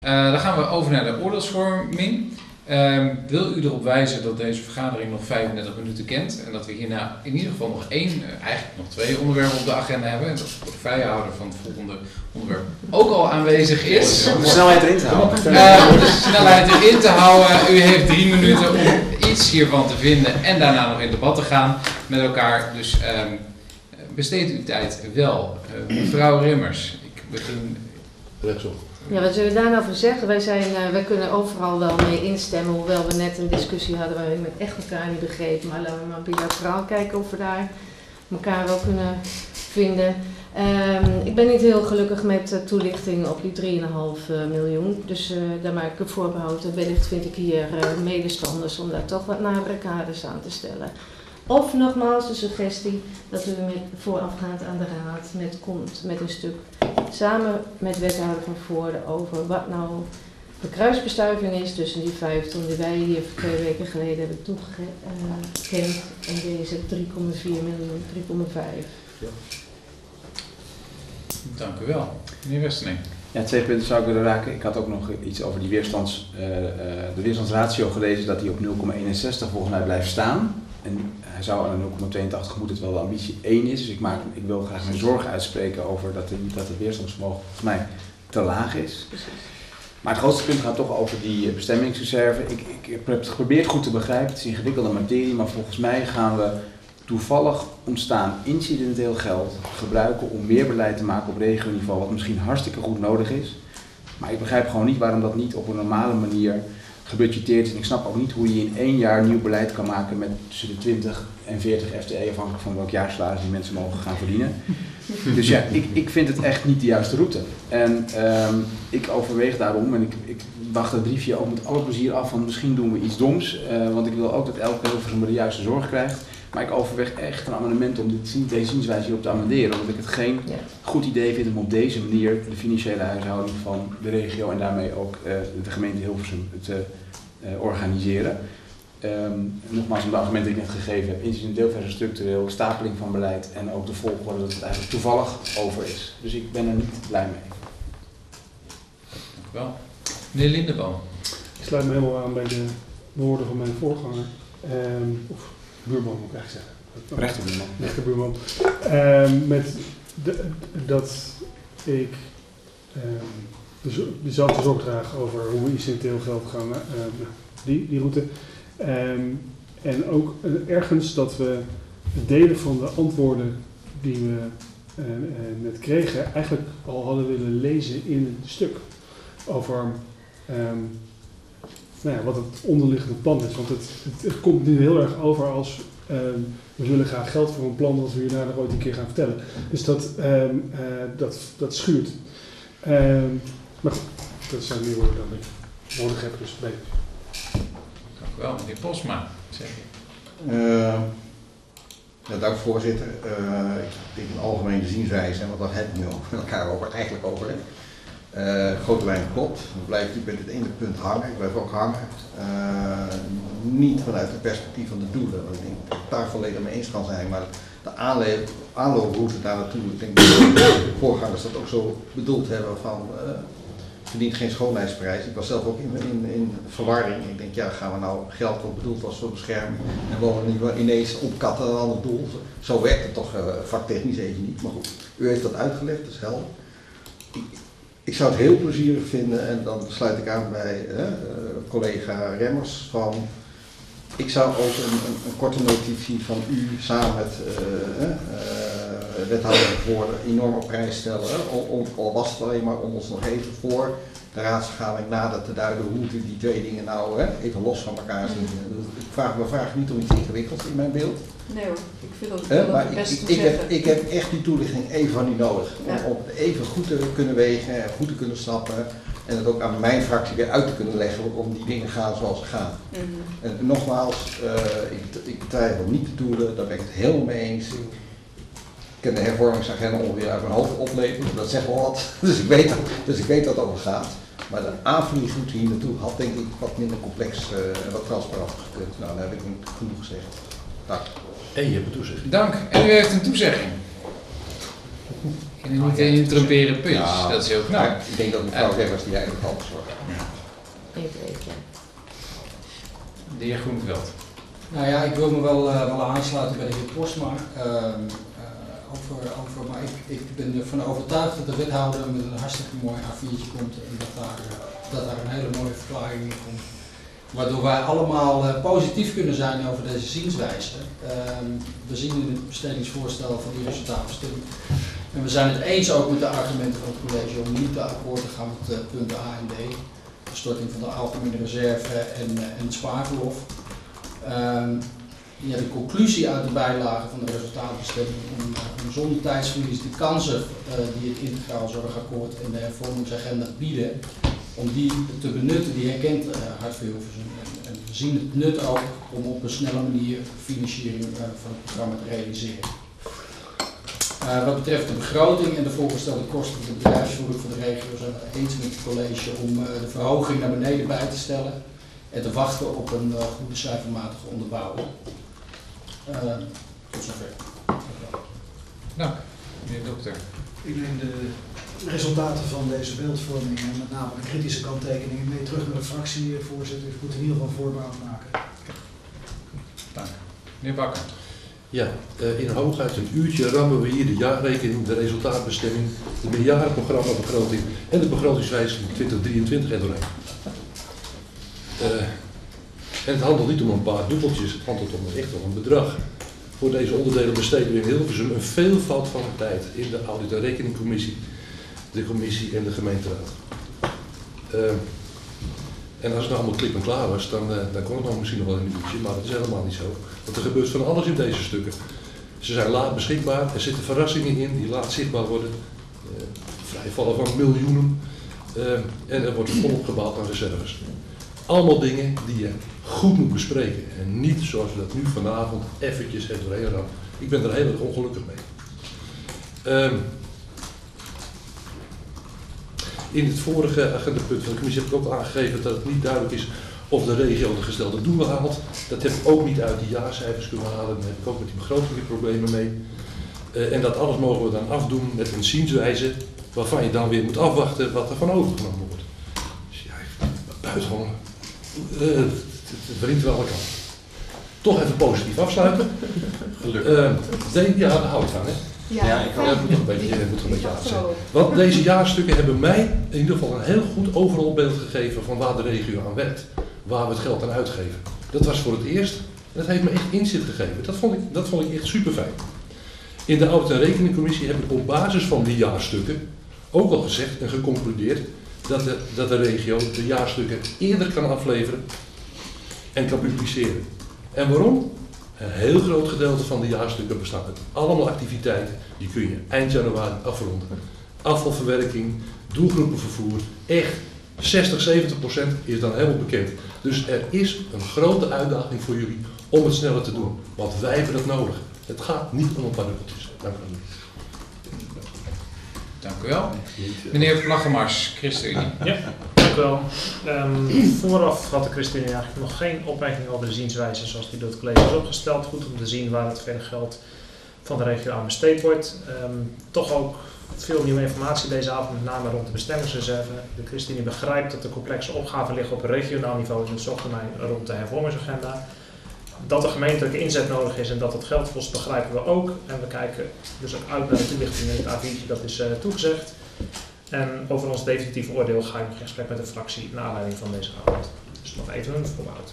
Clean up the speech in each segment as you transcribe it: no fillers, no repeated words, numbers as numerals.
Dan gaan we over naar de oordeelsvorming. Wil u erop wijzen dat deze vergadering nog 35 minuten kent en dat we hierna in ieder geval nog eigenlijk nog 2 onderwerpen op de agenda hebben. En dat de portefeuillehouder van het volgende onderwerp ook al aanwezig is. Om de snelheid erin te houden. Om de snelheid erin te houden. U heeft 3 minuten om iets hiervan te vinden en daarna nog in debat te gaan met elkaar. Dus besteed uw tijd wel. Mevrouw Rimmers, ik begin rechtsop. Ja, wat zullen we daar nou voor zeggen? Wij kunnen overal wel mee instemmen, hoewel we net een discussie hadden waarin we echt elkaar niet begrepen. Maar laten we maar bilateraal kijken of we daar elkaar wel kunnen vinden. Ik ben niet heel gelukkig met de toelichting op die 3,5 miljoen. Dus daar maak ik een voorbehoud. Wellicht vind ik hier medestanders om daar toch wat nadere kaders aan te stellen. Of nogmaals de suggestie dat u voorafgaand aan de raad komt met een stuk samen met wethouder van Voorde over wat nou de kruisbestuiving is tussen die 5 ton die wij hier 2 weken geleden hebben toegekend en deze 3,4 miljoen, 3,5. Ja. Dank u wel. Meneer Westerling. Ja, 2 punten zou ik willen raken. Ik had ook nog iets over die de weerstandsratio gelezen dat die op 0,61 volgens mij blijft staan. En hij zou aan 0,82 moet het wel de ambitie 1 is. Dus ik wil graag mijn zorgen uitspreken over dat het weerstandsvermogen volgens mij te laag is. Precies. Maar het grootste punt gaat toch over die bestemmingsreserve. Ik heb het geprobeerd goed te begrijpen. Het is ingewikkelde materie, maar volgens mij gaan we toevallig ontstaan incidenteel geld gebruiken om meer beleid te maken op regioniveau, wat misschien hartstikke goed nodig is. Maar ik begrijp gewoon niet waarom dat niet op een normale manier gebudgeteerd is. En ik snap ook niet hoe je in 1 jaar nieuw beleid kan maken met tussen de 20 en 40 FTE, afhankelijk van welk jaarsalaris die mensen mogen gaan verdienen. Dus ja, ik vind het echt niet de juiste route. En ik overweeg daarom, en ik wacht dat briefje ook met alle plezier af, van misschien doen we iets doms, want ik wil ook dat elke Hilversum de juiste zorg krijgt. Maar ik overweeg echt een amendement om deze zienswijze hierop te amenderen, omdat ik het geen goed idee vind om op deze manier de financiële huishouding van de regio en daarmee ook de gemeente Hilversum te organiseren. Nogmaals, om de argumenten die ik net gegeven heb, incidenteel versus structureel, stapeling van beleid en ook de volgorde dat het eigenlijk toevallig over is. Dus ik ben er niet blij mee. Dank u wel. Meneer Lindeboom. Ik sluit me helemaal aan bij de woorden van mijn voorganger. Of buurman moet ik eigenlijk zeggen. Rechterbuurman. Rechterbuurman. Dat ik dezelfde zorg draag over hoe we incidenteel geld gaan, die route. En ook ergens dat we delen van de antwoorden die we net kregen eigenlijk al hadden willen lezen in het stuk over wat het onderliggende plan is. Want het komt nu heel erg over als we willen graag geld voor een plan dat we hierna nog ooit een keer gaan vertellen. Dus dat schuurt. Maar goed, dat zijn meer woorden dan ik nodig heb, dus beter. Dank u wel. Meneer Posma. Zeg je. Dank voorzitter. Ik denk een algemene zienswijze, en wat daar hebben we nu met elkaar eigenlijk over. Grote lijn klopt. We blijven natuurlijk bij dit ene punt hangen. Ik blijf ook hangen. Niet vanuit het perspectief van de doelen, want ik denk dat ik daar volledig mee eens kan zijn, maar de aanlooproute daar naartoe, ik denk dat de voorgangers dat ook zo bedoeld hebben van verdient geen schoonheidsprijs. Ik was zelf ook in verwarring. Ik denk, ja, gaan we nou geld wat bedoeld was voor bescherming en wonen nu ineens opkatten aan een ander doel. Zo werkt het toch vaktechnisch even niet. Maar goed, u heeft dat uitgelegd, dat is helder. Ik zou het heel plezierig vinden, en dan sluit ik aan bij collega Remmers, van ik zou ook een korte notitie van u samen met wethouder voor enorm op prijs stellen. Al was het alleen maar om ons nog even voor de raadsvergadering nader te duiden hoe die 2 dingen nou even los van elkaar zien. Ik vraag niet om iets ingewikkelds in mijn beeld. Nee hoor, ik vind dat het best te zeggen. Ik heb echt die toelichting even van u nodig. Ja. Om het even goed te kunnen wegen, goed te kunnen snappen. En het ook aan mijn fractie weer uit te kunnen leggen om die dingen gaan zoals ze gaan. Mm-hmm. En nogmaals, ik betwijfel niet de doelen, daar ben ik het helemaal mee eens. Ik ken de hervormingsagenda ongeveer uit mijn hoofd opleven, dat zegt wel wat. Dus ik weet dat het over gaat. Maar de aanvliegroute hier naartoe had denk ik wat minder complex en wat transparant gekund. Nou, daar heb ik genoeg gezegd. Dank. En je hebt een toezegging. Dank. En u heeft een toezegging. En niet een interrumperen punch, Ja, dat is heel knap. maar ik denk dat mevrouw Webbers die eigenlijk al verzorgt. Even weten. De heer Groeneveld. Nou ja, ik wil me wel aansluiten bij de heer Postma. Maar ik ben ervan overtuigd dat de wethouder met een hartstikke mooi A4'tje komt en dat daar een hele mooie verklaring in komt. Waardoor wij allemaal positief kunnen zijn over deze zienswijze. We zien in het bestedingsvoorstel van die resultaatbestemming. En we zijn het eens ook met de argumenten van het college om niet te akkoord te gaan met punten A en D. De storting van de algemene reserve en het spaarverlof. De conclusie uit de bijlage van de resultaatbestemming om zonder tijdsverlies de kansen die het integraal zorgakkoord en de hervormingsagenda bieden, om die te benutten, die herkent Hart voor Hilversum. En we zien het nut ook om op een snelle manier financiering van het programma te realiseren. Wat betreft de begroting en de voorgestelde kosten voor de bedrijfsvoering van de regio zijn we het eens met het college om de verhoging naar beneden bij te stellen en te wachten op een goede cijfermatige onderbouwing. Tot zover. Dank, meneer dokter. Ik neem de resultaten van deze beeldvorming en met name de kritische kanttekeningen mee terug naar de fractie, voorzitter. Ik moet in ieder geval voorbehoud maken. Dank. Meneer Bakker. Ja, in hooguit een uurtje rammen we hier de jaarrekening, de resultaatbestemming, de meerjarenprogrammabegroting en de begrotingswijziging 2023 er doorheen. En het handelt niet om een paar dubbeltjes, het handelt echt om een bedrag. Voor deze onderdelen besteden we in Hilversum een veelvoud van de tijd in de audit- en rekeningcommissie, de commissie en de gemeenteraad. En als het nou allemaal klip en klaar was, dan kon het nog misschien nog wel een uurtje, maar dat is helemaal niet zo. Want er gebeurt van alles in deze stukken. Ze zijn laat beschikbaar, er zitten verrassingen in die laat zichtbaar worden. Vrijvallen van miljoenen. En er wordt volop gebouwd aan reserves. Allemaal dingen die je goed moet bespreken. En niet zoals we dat nu vanavond eventjes er doorheen rammen. Ik ben er heel erg ongelukkig mee. In het vorige agendapunt van de commissie heb ik ook aangegeven dat het niet duidelijk is of de regio de gestelde doelen haalt. Dat heb ik ook niet uit die jaarcijfers kunnen halen. Daar heb ik ook met die begroting problemen mee. En dat alles mogen we dan afdoen met een zienswijze waarvan je dan weer moet afwachten wat er van overgenomen wordt. Dus ja, buitengewoon. Het wringt wel alle kanten. Toch even positief afsluiten. Ja, daar hou ik van, hè? Ja, dat moet nog een beetje aan zijn. Want deze jaarstukken hebben mij in ieder geval een heel goed overal beeld gegeven van waar de regio aan werkt. Waar we het geld aan uitgeven. Dat was voor het eerst. En dat heeft me echt inzicht gegeven. Dat vond ik echt super fijn. In de audit- en rekeningcommissie heb ik op basis van die jaarstukken ook al gezegd en geconcludeerd dat de regio de jaarstukken eerder kan afleveren en kan publiceren. En waarom? Een heel groot gedeelte van de jaarstukken bestaat uit allemaal activiteiten. Die kun je eind januari afronden. Afvalverwerking, doelgroepenvervoer, echt 60-70% is dan helemaal bekend. Dus er is een grote uitdaging voor jullie om het sneller te doen. Want wij hebben dat nodig. Het gaat niet om een paar dubbeltjes. Dank u wel. Dank u wel. Meneer Plaggemars, ChristenUnie. Ja, dank u wel. Vooraf had de ChristenUnie eigenlijk nog geen opmerking over de zienswijze zoals die door het college is opgesteld. Goed om te zien waar het verder geld van de regio aan besteed wordt. Toch ook veel nieuwe informatie deze avond, met name rond de bestemmingsreserve. De ChristenUnie begrijpt dat de complexe opgaven liggen op regionaal niveau in het zorgtermijn rond de hervormingsagenda. Dat er gemeentelijke inzet nodig is en dat het geld kost, begrijpen we ook. En we kijken dus ook uit naar de toelichting in het A4'tje, dat is toegezegd. En over ons definitieve oordeel ga ik nog in gesprek met de fractie naar aanleiding van deze avond. Dus nog even een voorbehoud.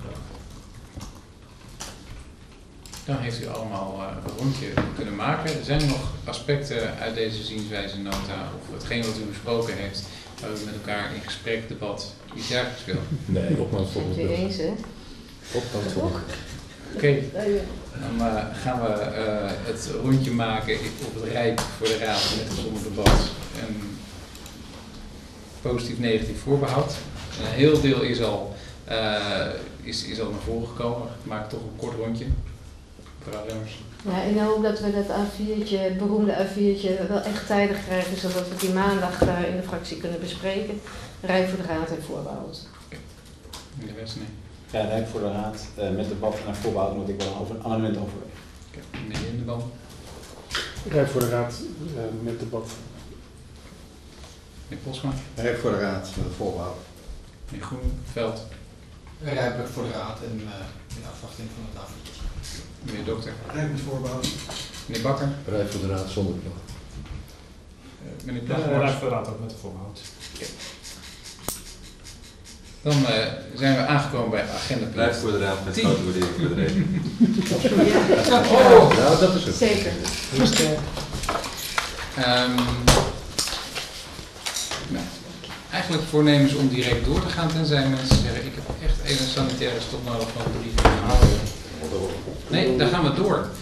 Dan heeft u allemaal een rondje kunnen maken. Er zijn nog aspecten uit deze zienswijze nota of hetgeen wat u besproken heeft, waar u met elkaar in gesprek, debat iets dergelijks wil. Nee, op naar het volgende Bent u eens, hè? Op naar het volgende. Oké, dan gaan we het rondje maken op het rijp voor de raad met het gezonde debat. En positief-negatief voorbehoud. Een heel deel is al naar voren gekomen. Ik maak toch een kort rondje. Mevrouw Remmers. Ja, ik hoop dat we dat A4'tje, het beroemde A4'tje, wel echt tijdig krijgen, zodat we die maandag in de fractie kunnen bespreken. Rij voor de raad en voorbehoud. De rest nee. Ja, rijk voor de raad. Met debat en voorbehoud moet ik wel een amendement overwegen. Meneer Lindenboom. Rijp voor de Raad met debat. Meneer Posma. Rijp voor de Raad met het voorbehoud. Meneer Groeneveld. Rijpelijk voor de Raad en in afwachting van het avondje. Meneer Dokter. Rijp met voorbehoud. Meneer Bakker. Rijp voor de Raad zonder belang. Meneer Rijp Plagmors. voor de Raad ook met de voorbehoud. Dan zijn we aangekomen bij agenda punt. Blijf voor de Raad met 10. grote waardering voor de regio. Oh, Nou, dat is het. Zeker. Nou, eigenlijk voornemens om direct door te gaan, tenzij mensen zeggen, ik heb echt even een sanitaire stop nodig van 3 uur. Nee, daar gaan we door.